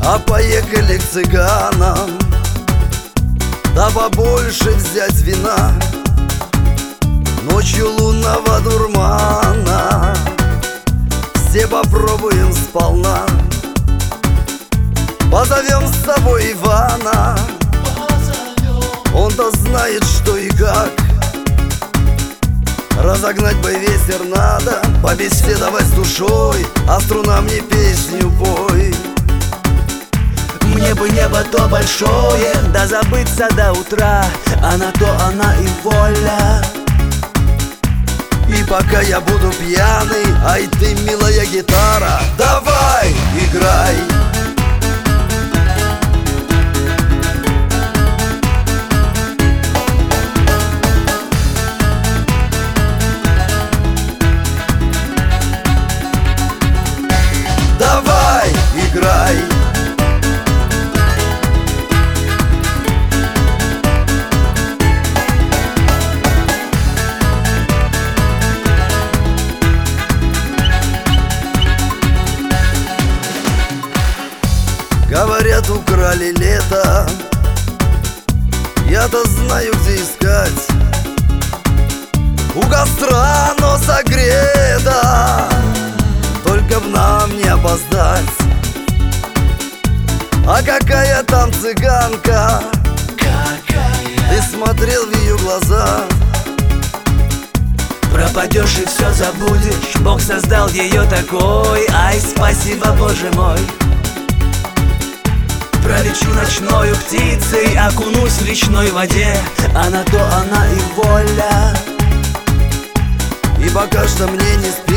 А поехали к цыганам, да побольше взять вина. Ночью лунного дурмана все попробуем сполна. Позовем с собой Ивана, он-то знает, что и как. Разогнать бы ветер надо, побеседовать с душой, а струнам мне песню пой. Мне бы небо то большое, да забыться до утра, а на то она и воля. И пока я буду пьяный, ай ты, милая гитара, давай, играй. Давай, играй. Говорят, украли лето, я-то знаю, где искать. У костра, но согрето, только б нам не опоздать. А какая там цыганка, ты смотрел в ее глаза. Пропадешь и все забудешь, Бог создал ее такой. Ай, спасибо, Боже мой. Пролечу ночною птицей, окунусь в речной воде, а на то она и воля. И пока что мне не спится